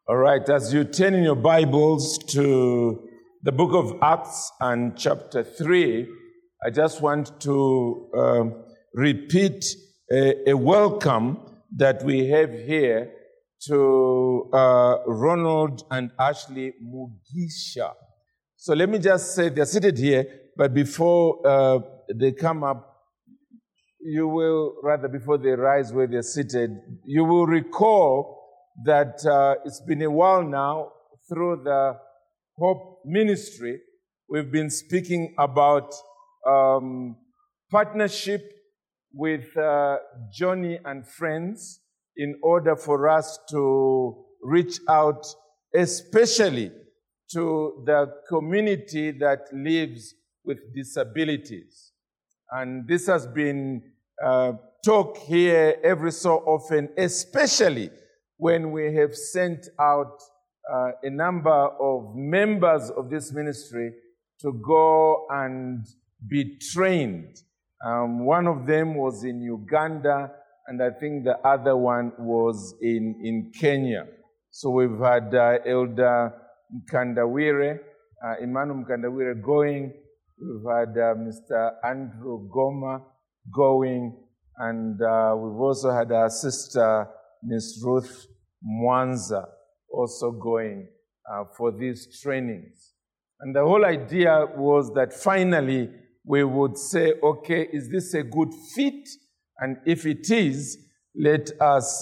All right, as you turn in your Bibles to the book of Acts and chapter 3, I just want to repeat a welcome that we have here to Ronald and Ashley Mugisha. So let me just say, they're seated here, but before they come up, you will, rather before they rise where they're seated, you will recall that it's been a while now through the Hope Ministry. We've been speaking about partnership with Johnny and friends in order for us to reach out, especially to the community that lives with disabilities. And this has been talked here every so often, especially when we have sent out a number of members of this ministry to go and be trained. One of them was in Uganda, and I think the other one was in Kenya. So we've had Elder Mkandawire, Emmanuel Mkandawire going. We've had Mr. Andrew Goma going, and we've also had our sister, Miss Ruth Mwanza, also going for these trainings. And the whole idea was that finally we would say, okay, is this a good fit? And if it is, let us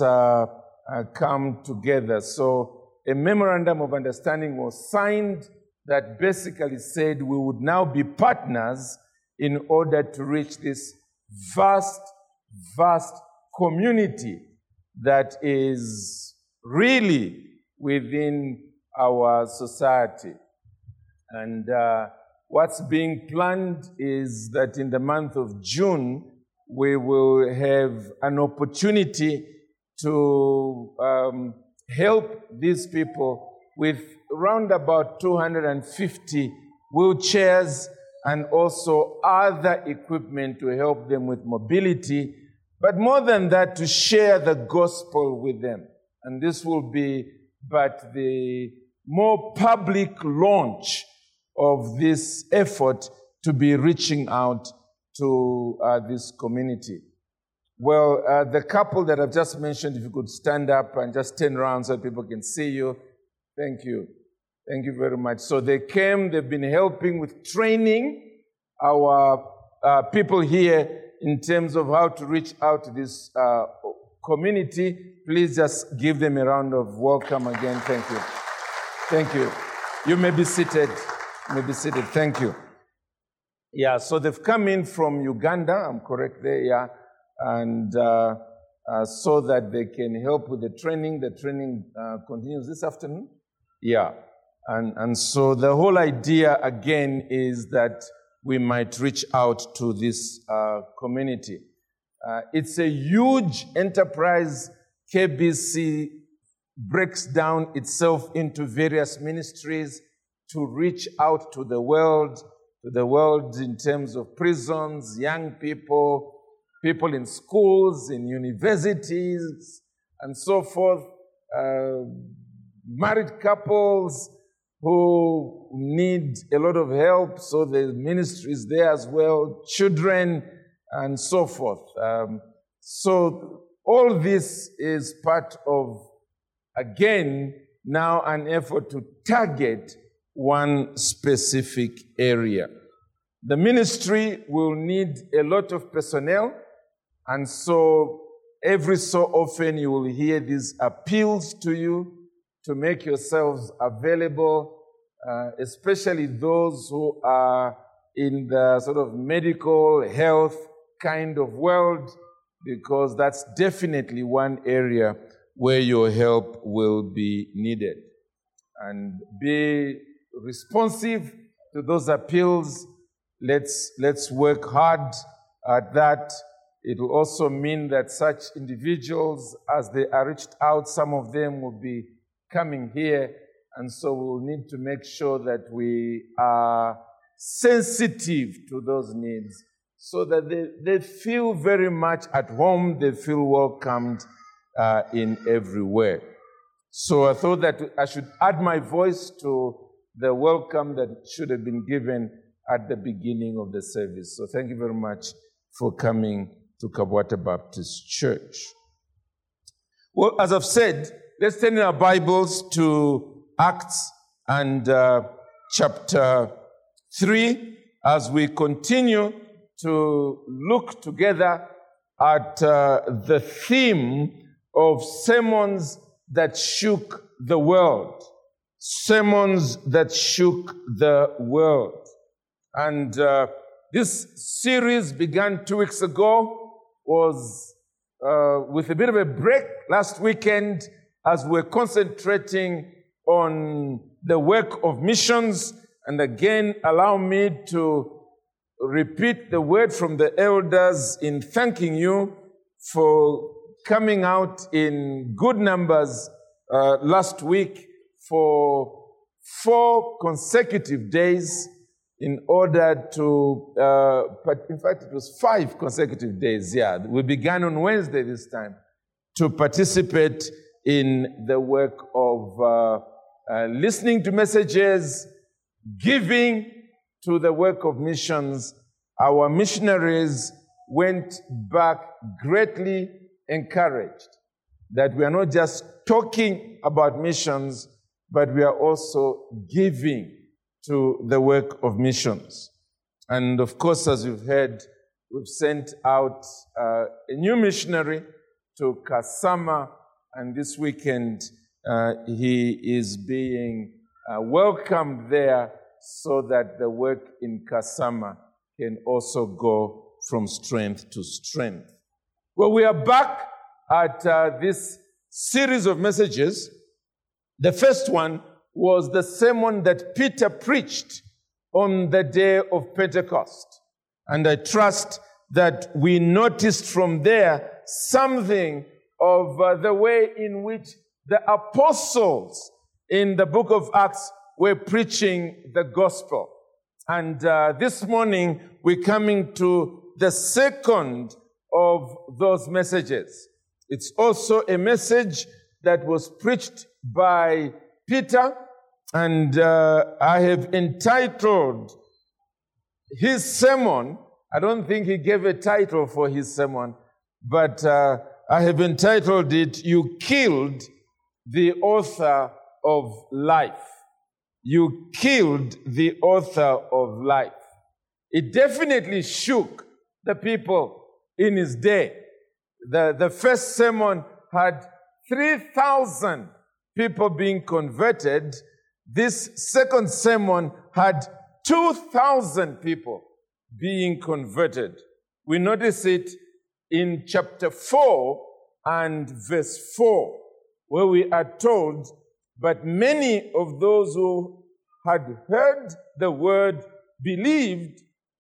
come together. So a memorandum of understanding was signed that basically said we would now be partners in order to reach this vast community that is really within our society. And what's being planned is that in the month of June, we will have an opportunity to help these people with around about 250 wheelchairs and also other equipment to help them with mobility, but more than that, to share the gospel with them. And this will be but the more public launch of this effort to be reaching out to this community. Well, the couple that I've just mentioned, if you could stand up and just turn around so people can see you. Thank you. Thank you very much. So they came, they've been helping with training our people here in terms of how to reach out to this community. Please just give them a round of welcome again. Thank you. Thank you. You may be seated. You may be seated. Thank you. Yeah, so they've come in from Uganda, I'm correct there, yeah, and so that they can help with the training. The training continues this afternoon. Yeah, and so the whole idea again is that we might reach out to this community. It's a huge enterprise. KBC breaks down itself into various ministries to reach out to the world in terms of prisons, young people, people in schools, in universities, and so forth, married couples who need a lot of help, so the ministry is there as well, children, and so forth. So all this is part of, again, now an effort to target one specific area. The ministry will need a lot of personnel, and so every so often you will hear these appeals to you to make yourselves available, especially those who are in the sort of medical health kind of world, because that's definitely one area where your help will be needed. And be responsive to those appeals. Let's work hard at that. It will also mean that such individuals, as they are reached out, some of them will be coming here, and so we'll need to make sure that we are sensitive to those needs so that they feel very much at home, they feel welcomed in every way. So I thought that I should add my voice to the welcome that should have been given at the beginning of the service. So thank you very much for coming to Kabwata Baptist Church. Well, as I've said, let's turn in our Bibles to Acts and chapter 3 as we continue to look together at the theme of sermons that shook the world. Sermons that shook the world. And this series began 2 weeks ago, was with a bit of a break last weekend as we're concentrating on the work of missions. And again, allow me to repeat the word from the elders in thanking you for coming out in good numbers last week for 4 consecutive days in order to, in fact, it was 5 consecutive days, We began on Wednesday this time to participate in the work of listening to messages, giving to the work of missions. Our missionaries went back greatly encouraged that we are not just talking about missions, but we are also giving to the work of missions. And of course, as you've heard, we've sent out a new missionary to Kasama, and this weekend he is being welcomed there so that the work in Kasama can also go from strength to strength. Well, we are back at this series of messages. The first one was the sermon that Peter preached on the day of Pentecost. And I trust that we noticed from there something of the way in which the apostles in the book of Acts were preaching the gospel. And this morning, we're coming to the second of those messages. It's also a message that was preached by Peter, and I have entitled his sermon. I don't think he gave a title for his sermon, but I have entitled it, "You Killed the Author of Life." You killed the author of life. It definitely shook the people in his day. The first sermon had 3,000 people being converted. This second sermon had 2,000 people being converted. We notice it in chapter 4 and verse 4, where we are told, "But many of those who had heard the word believed,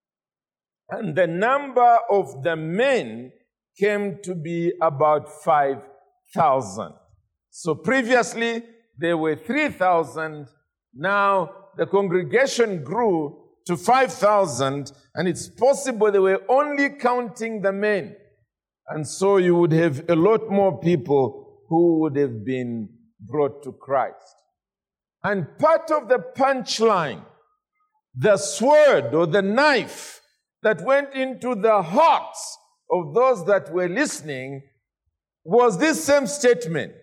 and the number of the men came to be about 5,000. So previously, there were 3,000. Now the congregation grew to 5,000, and it's possible they were only counting the men. And so you would have a lot more people who would have been brought to Christ. And part of the punchline, the sword or the knife that went into the hearts of those that were listening, was this same statement: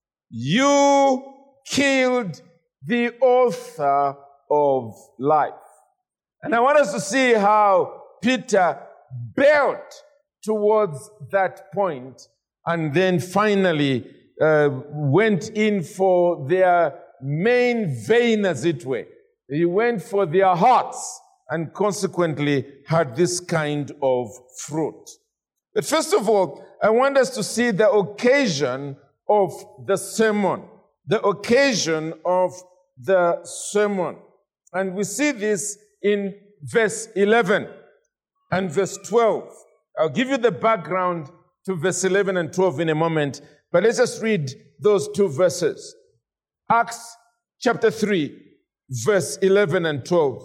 "You killed the author of life." And I want us to see how Peter built towards that point and then finally went in for their main vein, as it were. He went for their hearts and consequently had this kind of fruit. But first of all, I want us to see the occasion of the sermon. The occasion of the sermon. And we see this in verse 11 and verse 12. I'll give you the background to verse 11 and 12 in a moment, but let's just read those 2 verses. Acts chapter 3, verse 11 and 12.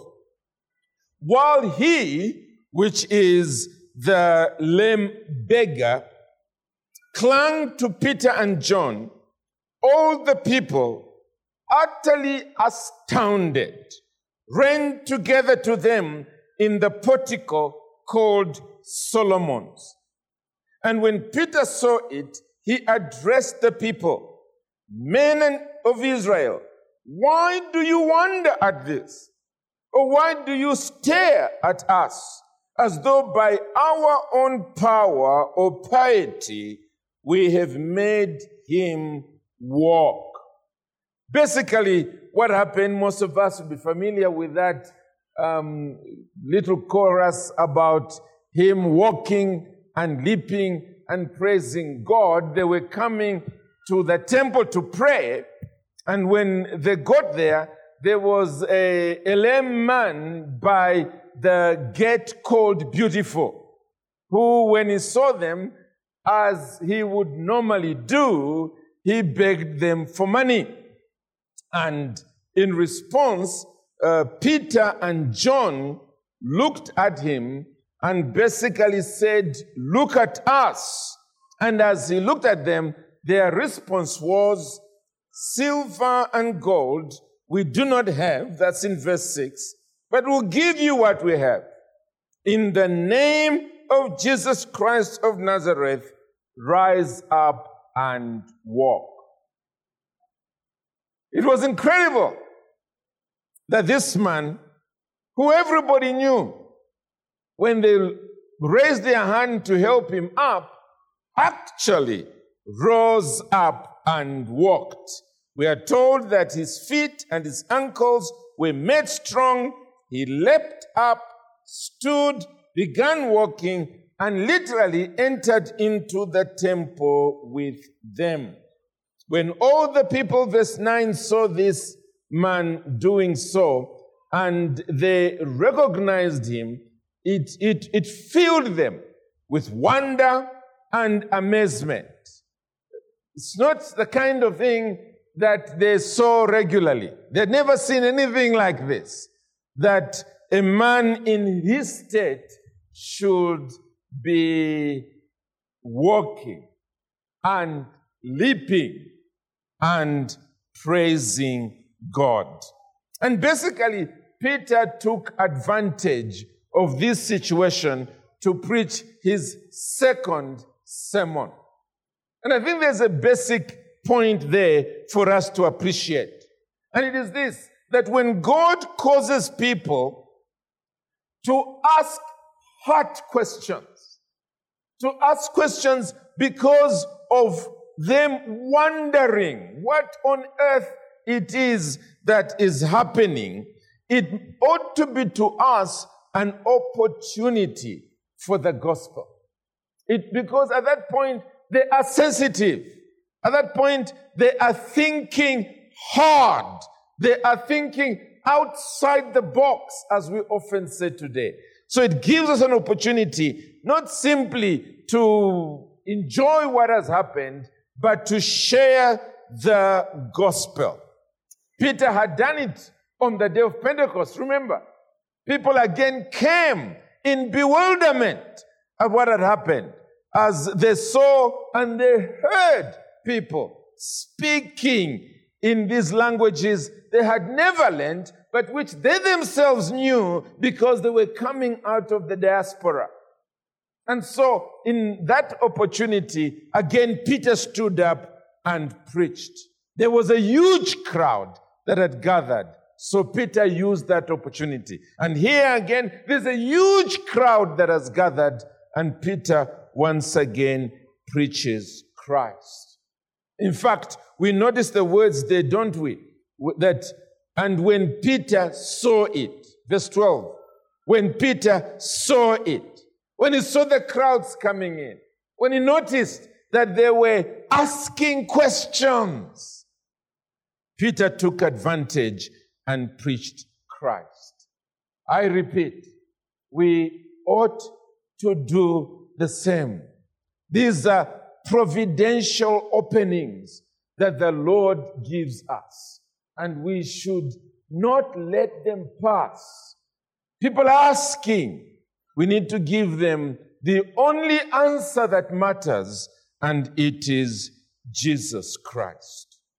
"While he, which is the lame beggar, clung to Peter and John, all the people, utterly astounded, ran together to them in the portico called Solomon's. And when Peter saw it, he addressed the people, "Men of Israel, why do you wonder at this? Or why do you stare at us as though by our own power or piety we have made him walk?" Basically, what happened, most of us will be familiar with that little chorus about him walking and leaping and praising God. They were coming to the temple to pray, and when they got there, there was a lame man by the gate called Beautiful, who, when he saw them, as he would normally do, he begged them for money. And in response, Peter and John looked at him and basically said, "Look at us." And as he looked at them, their response was, "Silver and gold we do not have," that's in verse 6, "but we'll give you what we have. In the name of Jesus Christ of Nazareth, rise up and walk." It was incredible that this man, who everybody knew, when they raised their hand to help him up, actually rose up and walked. We are told that his feet and his ankles were made strong. He leapt up, stood, began walking, and literally entered into the temple with them. When all the people, verse 9, saw this man doing so, and they recognized him, it filled them with wonder and amazement. It's not the kind of thing that they saw regularly. They'd never seen anything like this, that a man in his state should be walking and leaping and praising God. And basically, Peter took advantage of this situation to preach his second sermon. And I think there's a basic point there for us to appreciate. And it is this, that when God causes people to ask hard questions, because of them wondering what on earth it is that is happening, it ought to be to us an opportunity for the gospel. Because at that point, they are sensitive. At that point, they are thinking hard. They are thinking outside the box, as we often say today. So it gives us an opportunity not simply to enjoy what has happened, but to share the gospel. Peter had done it on the day of Pentecost. Remember, people again came in bewilderment at what had happened as they saw and they heard people speaking in these languages they had never learned, but which they themselves knew because they were coming out of the diaspora. And so, in that opportunity, again, Peter stood up and preached. There was a huge crowd that had gathered, so Peter used that opportunity. And here again, there's a huge crowd that has gathered, and Peter once again preaches Christ. In fact, we notice the words there, don't we? That, and when Peter saw it, verse 12, when Peter saw it, when he saw the crowds coming in, when he noticed that they were asking questions, Peter took advantage and preached Christ. I repeat, we ought to do the same. These are providential openings that the Lord gives us, and we should not let them pass. People are asking. We need to give them the only answer that matters, and it is Jesus Christ.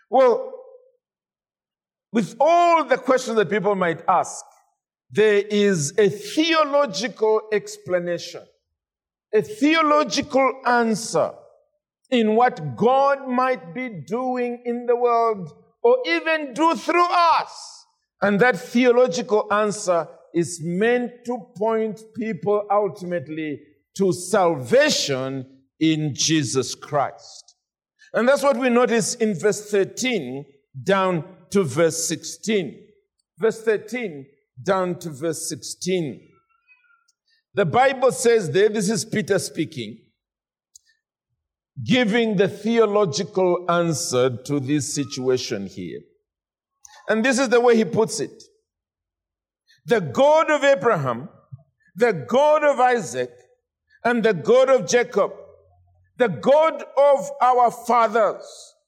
Well, with all the questions that people might ask, there is a theological explanation, a theological answer in what God might be doing in the world or even do through us. And that theological answer is meant to point people ultimately to salvation in Jesus Christ. And that's what we notice in verse 13 down to verse 16. Verse 13 down to verse 16. The Bible says there, this is Peter speaking, giving the theological answer to this situation here. And this is the way he puts it. The God of Abraham, the God of Isaac, and the God of Jacob, the God of our fathers,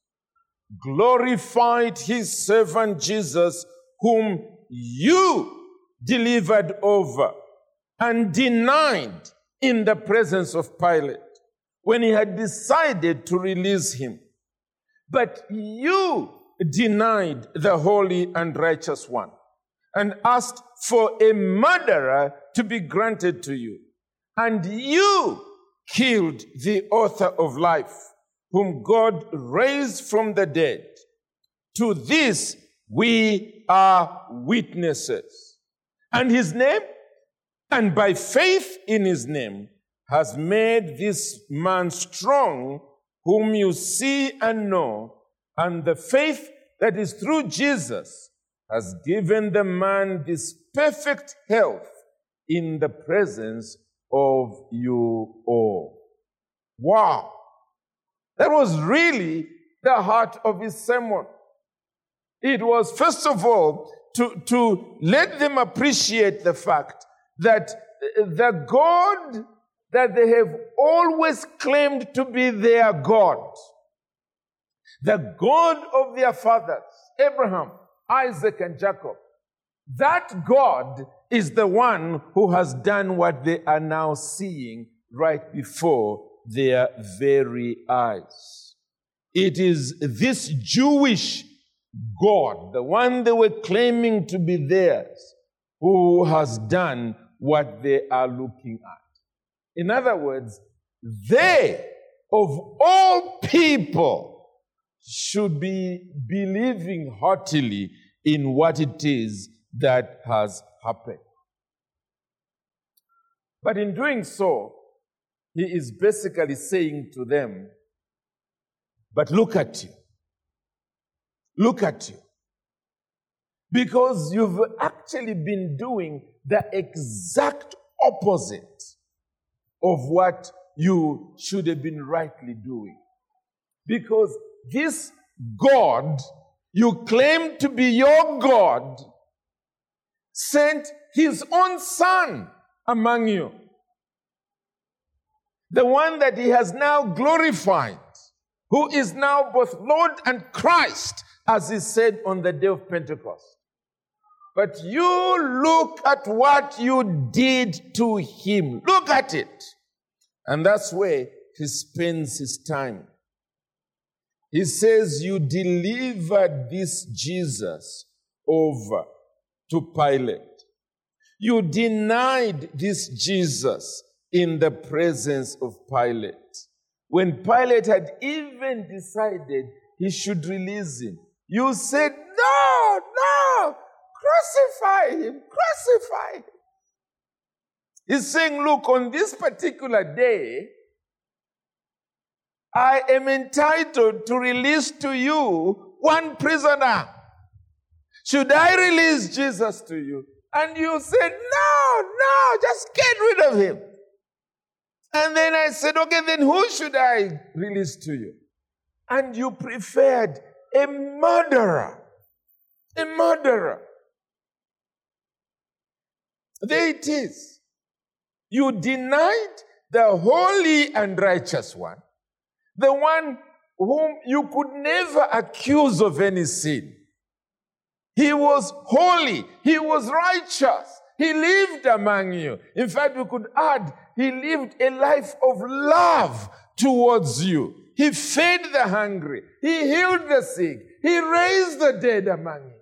glorified his servant Jesus, whom you delivered over and denied in the presence of Pilate when he had decided to release him. But you denied the holy and righteous one and asked for a murderer to be granted to you. And you killed the author of life, whom God raised from the dead. To this we are witnesses. And his name, and by faith in his name, has made this man strong, whom you see and know, and the faith that is through Jesus has given the man this perfect health in the presence of you all. Wow. That was really the heart of his sermon. It was, first of all, to let them appreciate the fact that the God that they have always claimed to be their God, the God of their fathers, Abraham, Isaac, and Jacob, that God is the one who has done what they are now seeing right before their very eyes. It is this Jewish God, the one they were claiming to be theirs, who has done what they are looking at. In other words, they, of all people, should be believing heartily in what it is that has happened. But in doing so, he is basically saying to them, but look at you. Look at you. Because you've actually been doing the exact opposite of what you should have been rightly doing. Because this God you claim to be your God sent his own son among you. The one that he has now glorified, who is now both Lord and Christ, as he said on the day of Pentecost. But you look at what you did to him. Look at it. And that's where he spends his time. He says, you delivered this Jesus over to Pilate. You denied this Jesus in the presence of Pilate. When Pilate had even decided he should release him, you said, no, crucify him, crucify him. He's saying, look, on this particular day, I am entitled to release to you one prisoner. Should I release Jesus to you? And you said, no, just get rid of him. And then I said, okay, then who should I release to you? And you preferred a murderer. A murderer. There it is. You denied the holy and righteous one, the one whom you could never accuse of any sin. He was holy. He was righteous. He lived among you. In fact, we could add, he lived a life of love towards you. He fed the hungry. He healed the sick. He raised the dead among you.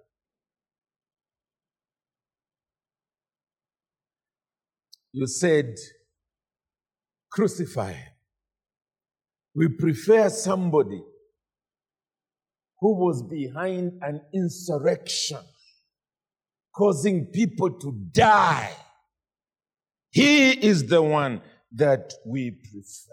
You said, crucify him. We prefer somebody who was behind an insurrection, causing people to die. He is the one that we prefer.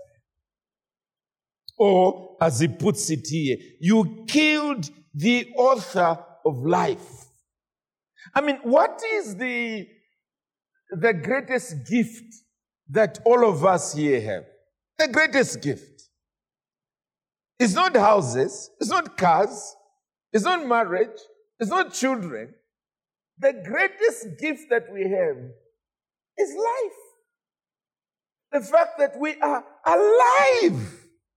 Or, as he puts it here, you killed the author of life. I mean, what is the greatest gift that all of us here have? The greatest gift. It's not houses, it's not cars, it's not marriage, it's not children. The greatest gift that we have is life. The fact that we are alive.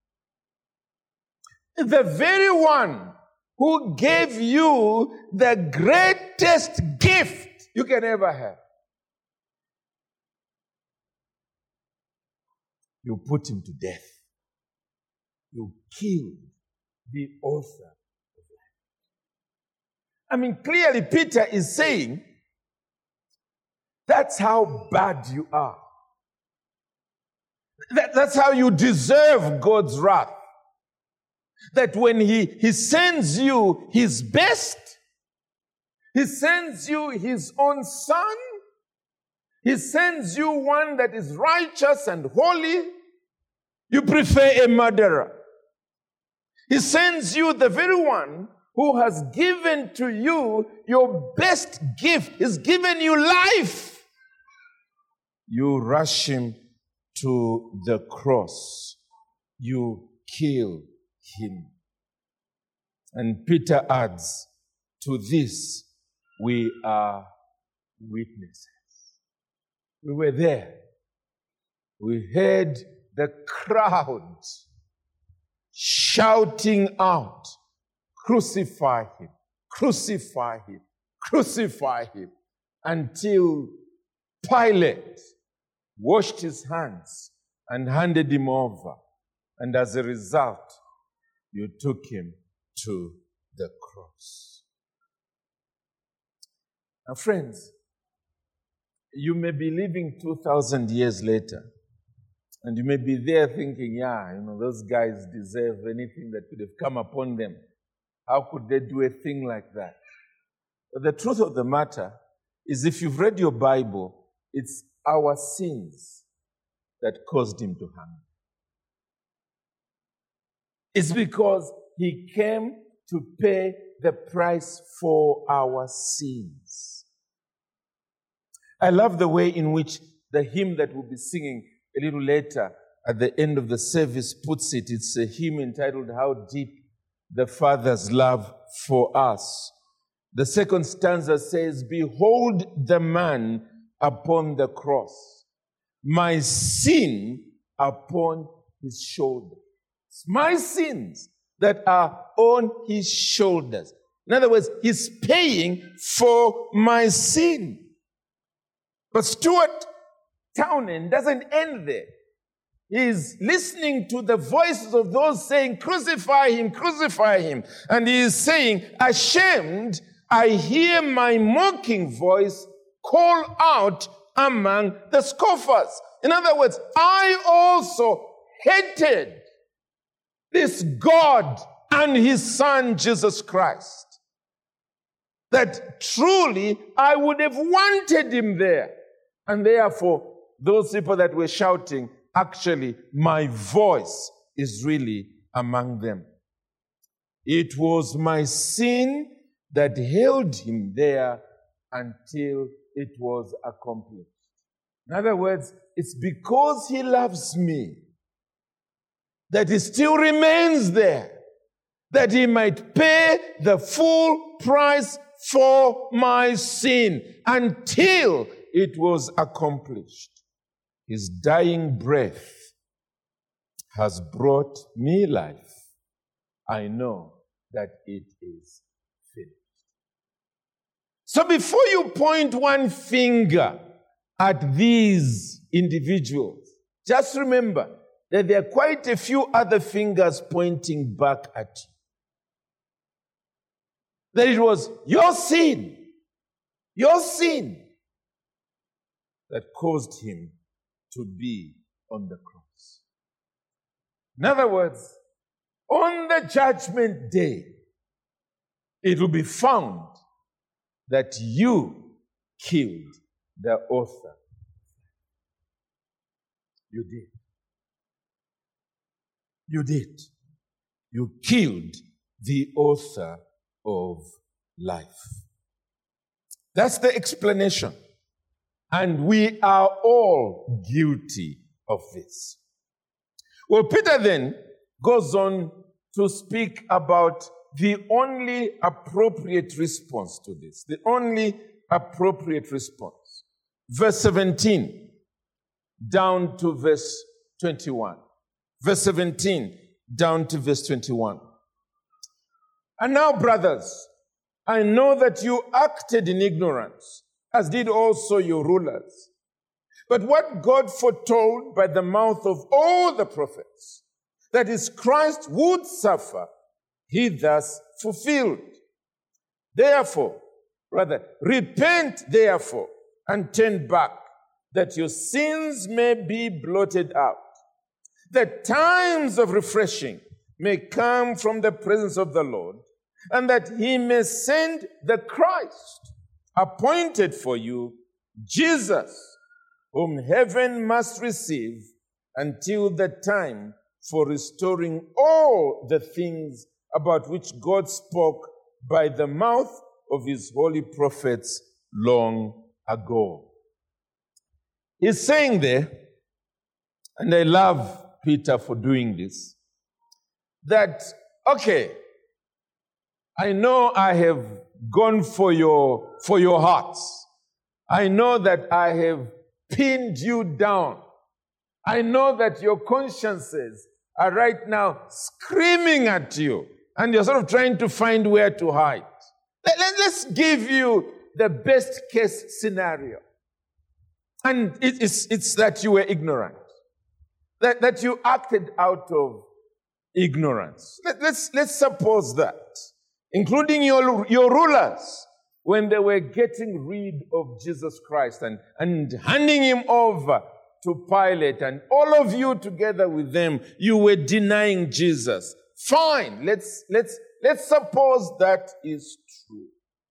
The very one who gave you the greatest gift you can ever have. You put him to death. You killed the author of life. I mean, clearly Peter is saying, that's how bad you are. That's how you deserve God's wrath. That when he sends you his best, he sends you his own son, he sends you one that is righteous and holy, you prefer a murderer. He sends you the very one who has given to you your best gift. He's given you life. You rush him to the cross. You kill him. And Peter adds, to this we are witnesses. We were there. We heard the crowd shouting out, crucify him, crucify him, crucify him, until Pilate washed his hands and handed him over. And as a result, you took him to the cross. Now, friends, you may be living 2,000 years later, and you may be there thinking, those guys deserve anything that could have come upon them. How could they do a thing like that? But the truth of the matter is, if you've read your Bible, it's our sins that caused him to hang. It's because he came to pay the price for our sins. I love the way in which the hymn that we'll be singing a little later at the end of the service puts it. It's a hymn entitled, How Deep the Father's Love for Us. The second stanza says, behold the man upon the cross, my sin upon his shoulder. It's my sins that are on his shoulders. In other words, he's paying for my sin. But Stuart Townend doesn't end there. He's listening to the voices of those saying, crucify him, crucify him. And he is saying, ashamed, I hear my mocking voice call out among the scoffers. In other words, I also hated this God and his Son, Jesus Christ. That truly I would have wanted him there. And therefore, those people that were shouting, actually, my voice is really among them. It was my sin that held him there until it was accomplished. In other words, it's because he loves me that he still remains there, that he might pay the full price for my sin until it was accomplished. His dying breath has brought me life. I know that it is finished. So before you point one finger at these individuals, just remember that there are quite a few other fingers pointing back at you. that it was your sin that caused him to be on the cross. In other words, on the judgment day, it will be found that you killed the author. You did. You did. You killed the author of life. That's the explanation. And we are all guilty of this. Well, Peter then goes on to speak about the only appropriate response to this. The only appropriate response. Verse 17 down to verse 21. Verse 17 down to verse 21. And now, brothers, I know that you acted in ignorance, as did also your rulers. But what God foretold by the mouth of all the prophets, that is, Christ would suffer, he thus fulfilled. Therefore, repent therefore and turn back, that your sins may be blotted out, that times of refreshing may come from the presence of the Lord, and that he may send the Christ appointed for you, Jesus, whom heaven must receive until the time for restoring all the things about which God spoke by the mouth of his holy prophets long ago. He's saying there, and I love Peter for doing this, that, okay, I know I have gone for your hearts. I know that I have pinned you down. I know that your consciences are right now screaming at you, and you're sort of trying to find where to hide. Let's give you the best case scenario. And it's that you were ignorant, that you acted out of ignorance. Let's suppose that, including your rulers, when they were getting rid of Jesus Christ and handing him over to Pilate, and all of you together with them, you were denying Jesus. Fine, let's suppose that is true.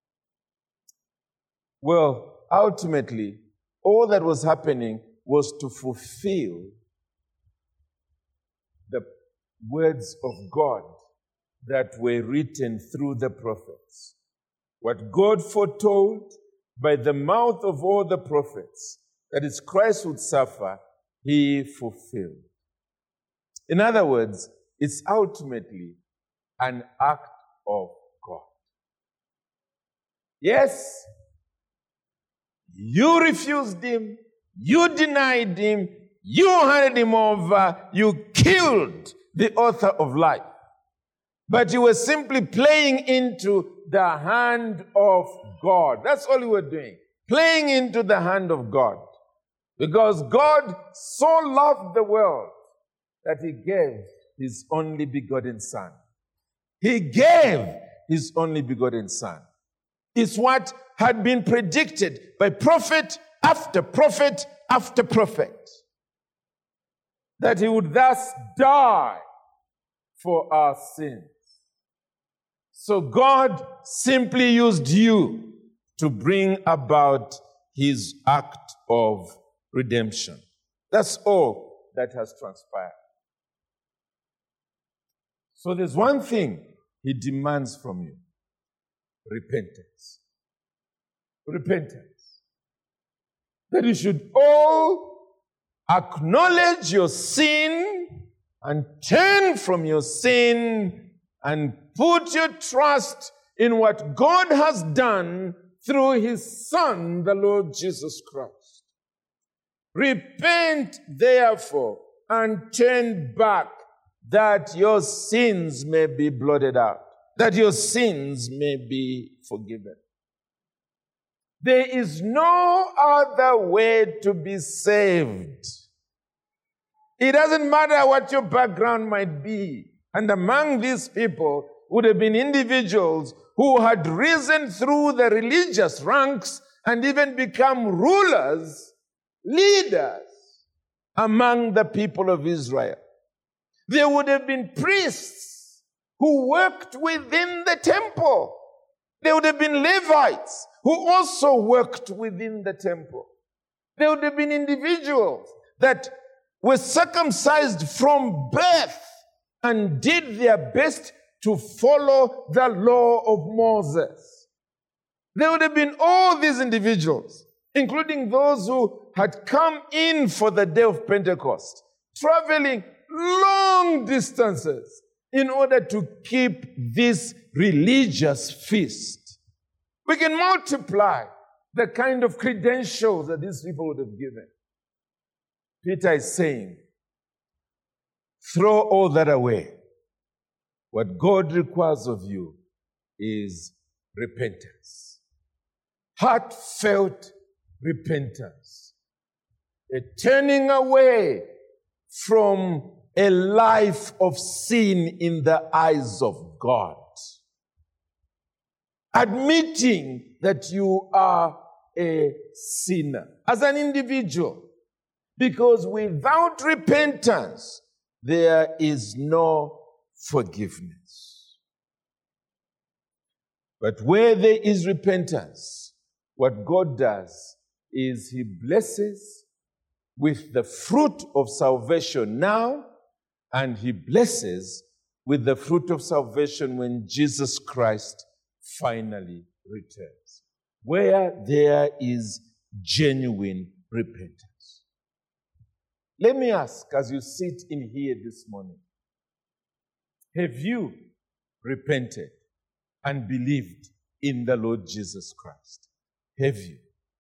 Well, ultimately, all that was happening was to fulfill the words of God that were written through the prophets. What God foretold by the mouth of all the prophets, that is, Christ would suffer, he fulfilled. In other words, it's ultimately an act of God. Yes, you refused him, you denied him, you handed him over, you killed the author of life. But you were simply playing into the hand of God. That's all you were doing. Playing into the hand of God. Because God so loved the world that he gave his only begotten Son. He gave his only begotten Son. It's what had been predicted by prophet after prophet after prophet, that he would thus die for our sins. So God simply used you to bring about his act of redemption. That's all that has transpired. So there's one thing he demands from you: repentance. Repentance. That you should all acknowledge your sin and turn from your sin and put your trust in what God has done through his Son, the Lord Jesus Christ. Repent, therefore, and turn back, that your sins may be blotted out, that your sins may be forgiven. There is no other way to be saved. It doesn't matter what your background might be. And among these people would have been individuals who had risen through the religious ranks and even become rulers, leaders among the people of Israel. There would have been priests who worked within the temple. There would have been Levites who also worked within the temple. There would have been individuals that were circumcised from birth and did their best to follow the law of Moses. There would have been all these individuals, including those who had come in for the day of Pentecost, traveling long distances in order to keep this religious feast. We can multiply the kind of credentials that these people would have given. Peter is saying, throw all that away. What God requires of you is repentance. Heartfelt repentance. A turning away from a life of sin in the eyes of God. Admitting that you are a sinner as an individual. Because without repentance, there is no forgiveness. But where there is repentance, what God does is He blesses with the fruit of salvation now, and He blesses with the fruit of salvation when Jesus Christ finally returns, where there is genuine repentance. Let me ask, as you sit in here this morning, have you repented and believed in the Lord Jesus Christ? Have you?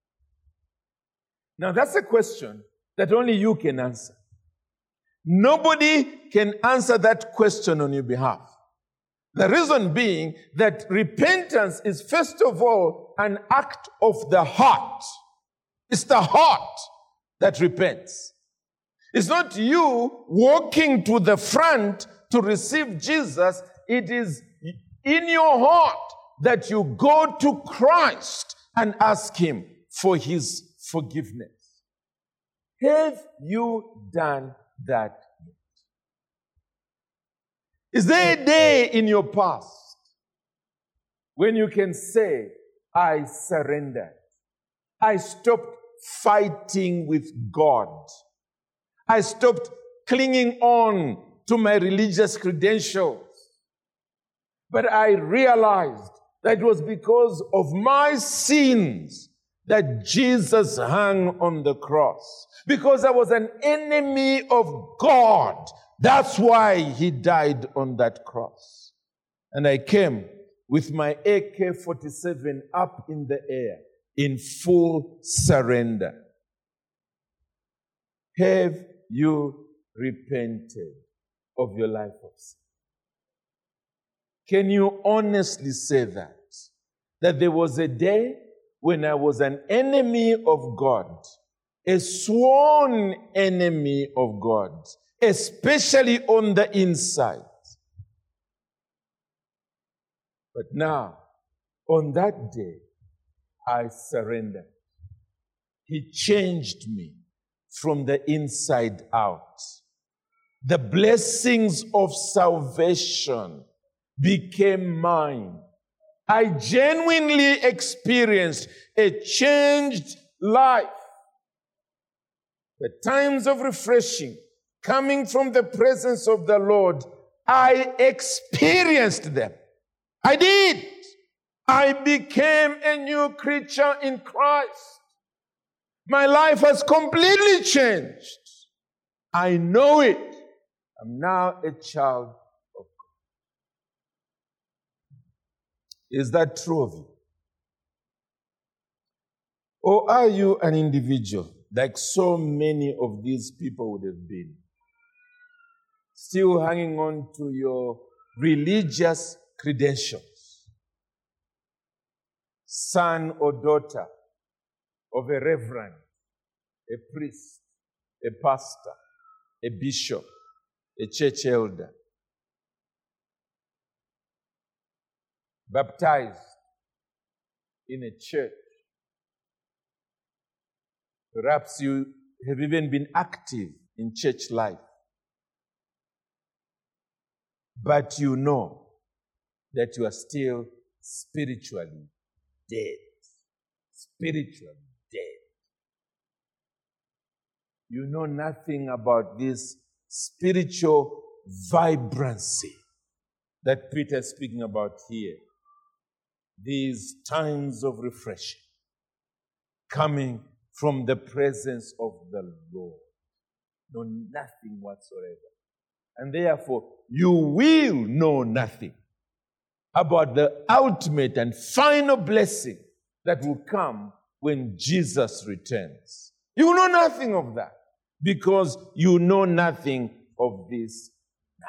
Now that's a question that only you can answer. Nobody can answer that question on your behalf. The reason being that repentance is first of all an act of the heart. It's the heart that repents. It's not you walking to the front to receive Jesus. It is in your heart that you go to Christ and ask Him for His forgiveness. Have you done that yet? Is there a day in your past when you can say, I surrendered. I stopped fighting with God. I stopped clinging on to my religious credentials. But I realized that it was because of my sins that Jesus hung on the cross. Because I was an enemy of God. That's why He died on that cross. And I came with my AK-47 up in the air in full surrender. Have you repented of your life of sin? Can you honestly say that? That there was a day when I was an enemy of God, a sworn enemy of God, especially on the inside. But now, on that day, I surrendered. He changed me from the inside out. The blessings of salvation became mine. I genuinely experienced a changed life. The times of refreshing coming from the presence of the Lord, I experienced them. I did. I became a new creature in Christ. My life has completely changed. I know it. I'm now a child of God. Is that true of you? Or are you an individual, like so many of these people would have been, still hanging on to your religious credentials? Son or daughter of a reverend, a priest, a pastor, a bishop, a church elder. baptized in a church. Perhaps you have even been active in church life. But you know that you are still spiritually dead. Spiritually dead. You know nothing about this spiritual vibrancy that Peter is speaking about here. These times of refreshing coming from the presence of the Lord. Know nothing whatsoever. And therefore, you will know nothing about the ultimate and final blessing that will come when Jesus returns. You know nothing of that because you know nothing of this now.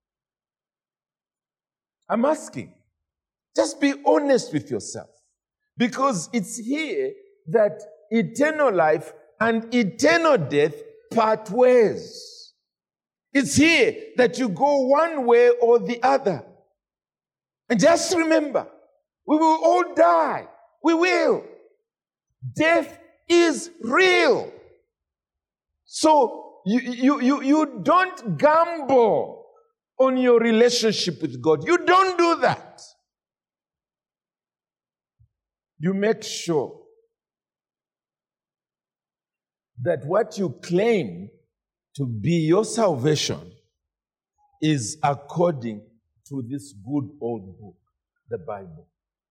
I'm asking, just be honest with yourself, because it's here that eternal life and eternal death part ways. It's here that you go one way or the other. And just remember, we will all die. We will. Death is real. So you don't gamble on your relationship with God. You don't do that. You make sure that what you claim to be your salvation is according to this good old book, the Bible.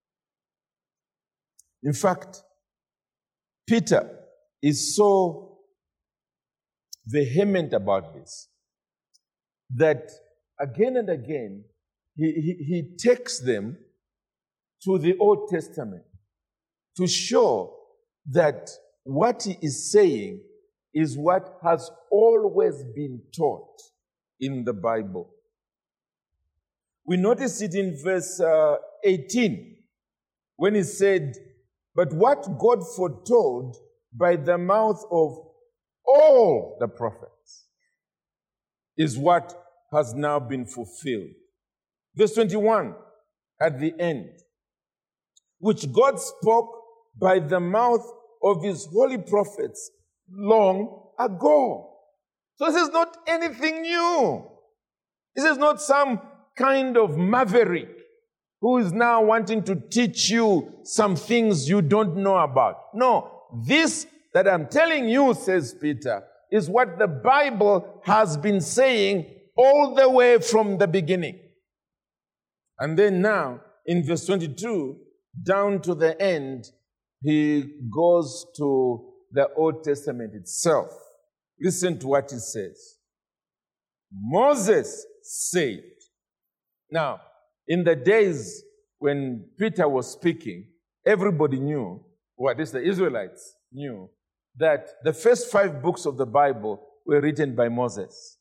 In fact, Peter is so vehement about this that again and again he takes them to the Old Testament to show that what he is saying is what has always been taught in the Bible. We notice it in verse 18 when he said, "But what God foretold by the mouth of all the prophets is what has now been fulfilled." Verse 21 at the end, "Which God spoke by the mouth of his holy prophets long ago." So this is not anything new. This is not some kind of maverick who is now wanting to teach you some things you don't know about. No, this that I'm telling you, says Peter, is what the Bible has been saying all the way from the beginning. And then now, in verse 22, down to the end, he goes to the Old Testament itself. Listen to what he says. Moses said. Now, in the days when Peter was speaking, everybody knew, or at least the Israelites knew, that the first 5 books of the Bible were written by Moses.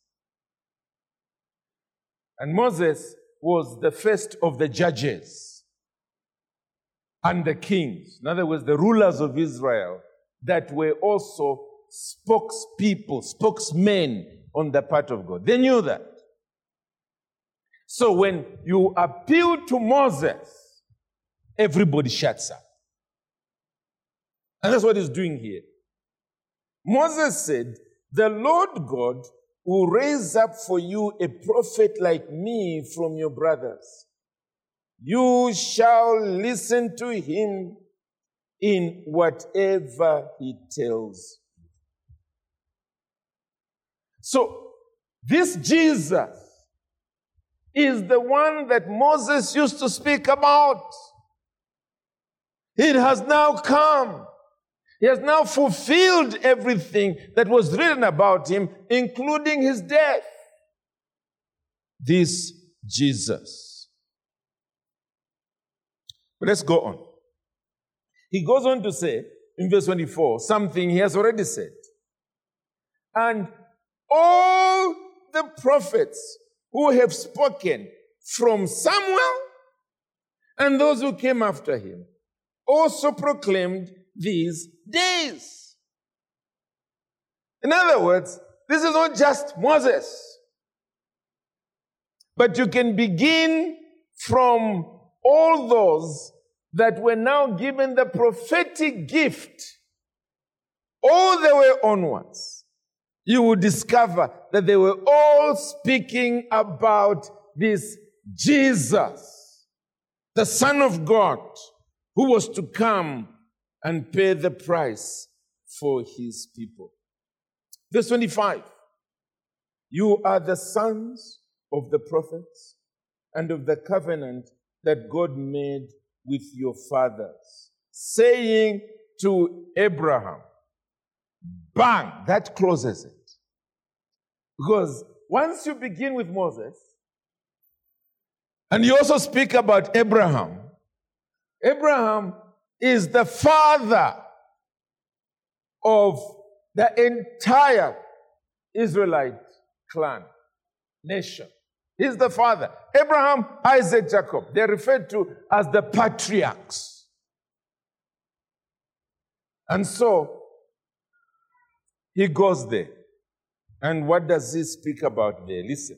And Moses was the first of the judges and the kings. In other words, the rulers of Israel that were also spokesmen on the part of God. They knew that. So when you appeal to Moses, everybody shuts up. And that's what he's doing here. Moses said, "The Lord God will raise up for you a prophet like me from your brothers. You shall listen to him in whatever he tells you." So, this Jesus is the one that Moses used to speak about. It has now come. He has now fulfilled everything that was written about him, including his death. This Jesus. But let's go on. He goes on to say, in verse 24, something he has already said. "And all the prophets who have spoken from Samuel and those who came after him also proclaimed these days." In other words, this is not just Moses, but you can begin from all those that were now given the prophetic gift all the way onwards, you will discover that they were all speaking about this Jesus, the Son of God, who was to come and pay the price for his people. Verse 25, you are the sons of the prophets and of the covenant that God made with your fathers, saying to Abraham, bang, that closes it. Because once you begin with Moses, and you also speak about Abraham, Abraham is the father of the entire Israelite clan, nation. He's the father. Abraham, Isaac, Jacob, they're referred to as the patriarchs. And so, he goes there. And what does he speak about there? Listen.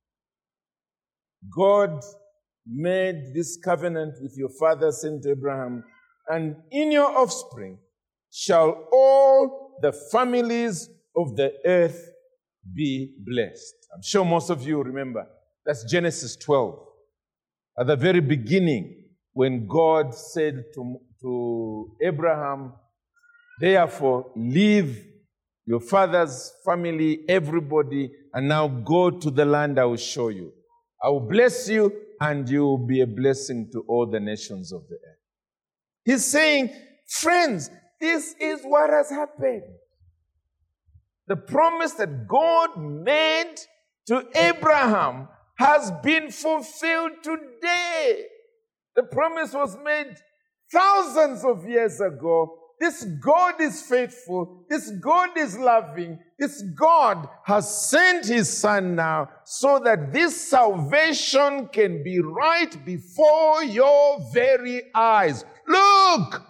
God made this covenant with your father, saying to Abraham, and in your offspring shall all the families of the earth be blessed. I'm sure most of you remember. That's Genesis 12. At the very beginning, when God said to Abraham, therefore, leave your father's family, everybody, and now go to the land I will show you. I will bless you, and you will be a blessing to all the nations of the earth. He's saying, friends, this is what has happened. The promise that God made to Abraham has been fulfilled today. The promise was made thousands of years ago. This God is faithful. This God is loving. This God has sent his son now so that this salvation can be right before your very eyes. Look!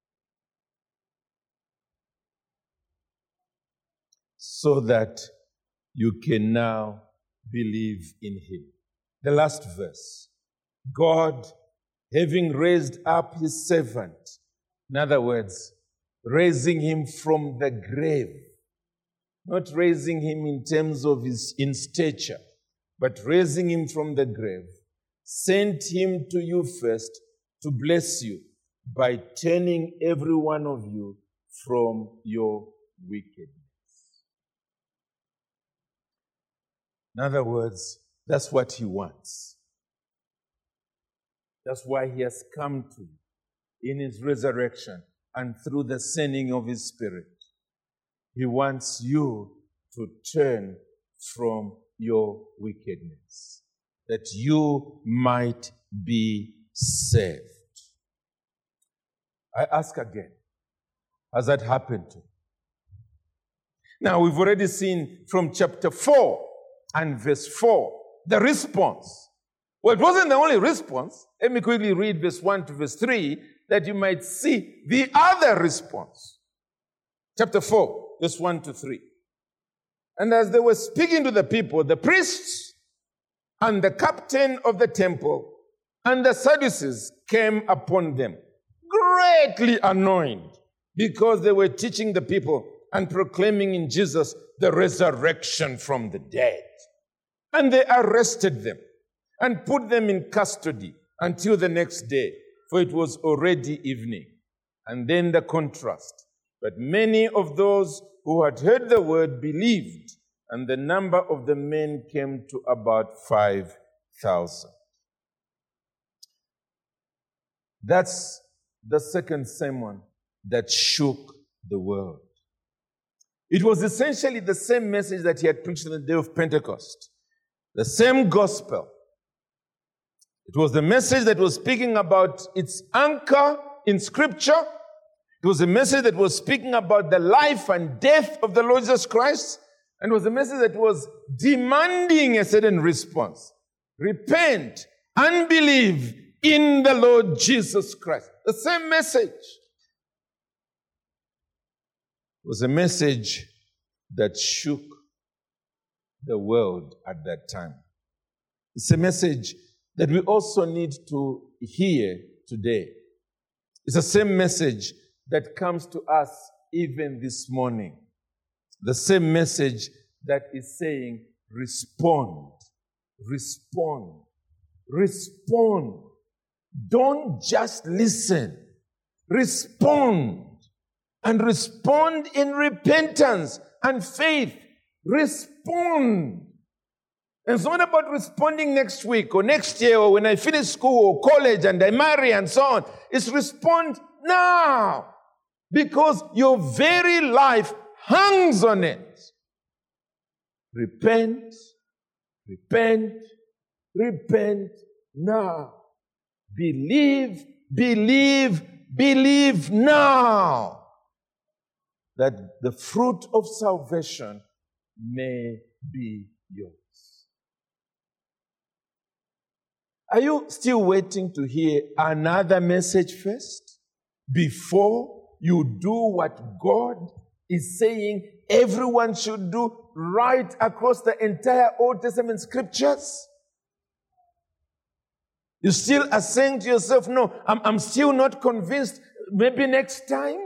So that you can now believe in him. The last verse. God, having raised up his servant, in other words, raising him from the grave, not raising him in terms of in stature, but raising him from the grave, sent him to you first to bless you by turning every one of you from your wickedness. In other words, that's what he wants. That's why he has come to you in his resurrection and through the sending of his Spirit. He wants you to turn from your wickedness, that you might be saved. I ask again, has that happened to you? Now, we've already seen from chapter 4 and verse 4, the response. Well, it wasn't the only response. Let me quickly read verse 1 to verse 3, that you might see the other response. Chapter 4, verse 1 to 3. And as they were speaking to the people, the priests and the captain of the temple and the Sadducees came upon them, greatly annoyed, because they were teaching the people and proclaiming in Jesus the resurrection from the dead. And they arrested them and put them in custody until the next day, for it was already evening. And then the contrast. But many of those who had heard the word believed, and the number of the men came to about 5,000. That's the second sermon that shook the world. It was essentially the same message that he had preached on the day of Pentecost. The same gospel. It was the message that was speaking about its anchor in Scripture. It was a message that was speaking about the life and death of the Lord Jesus Christ. And it was a message that was demanding a certain response. Repent and believe in the Lord Jesus Christ. The same message. It was a message that shook the world at that time. It's a message that we also need to hear today. It's the same message that comes to us even this morning. The same message that is saying, respond, respond, respond. Don't just listen. Respond. And respond in repentance and faith. Respond. And it's not about responding next week or next year or when I finish school or college and I marry and so on. It's respond now. Because your very life hangs on it. Repent, repent, repent now. Believe, believe, believe now that the fruit of salvation may be yours. Are you still waiting to hear another message first before you do what God is saying everyone should do right across the entire Old Testament scriptures? You still are saying to yourself, no, I'm still not convinced. Maybe next time?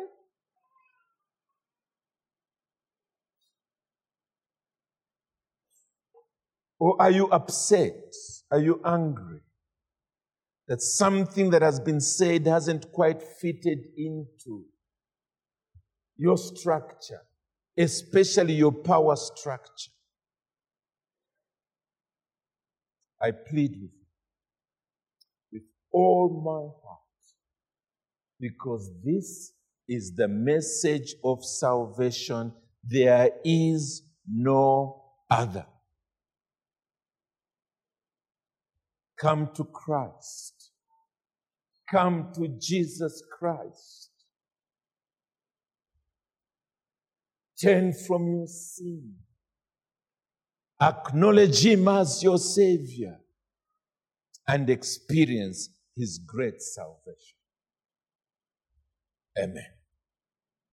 Or are you upset? Are you angry that something that has been said hasn't quite fitted into your structure, especially your power structure? I plead with you with all my heart, because this is the message of salvation. There is no other. Come to Christ. Come to Jesus Christ. Turn from your sin. Acknowledge Him as your Savior and experience His great salvation. Amen.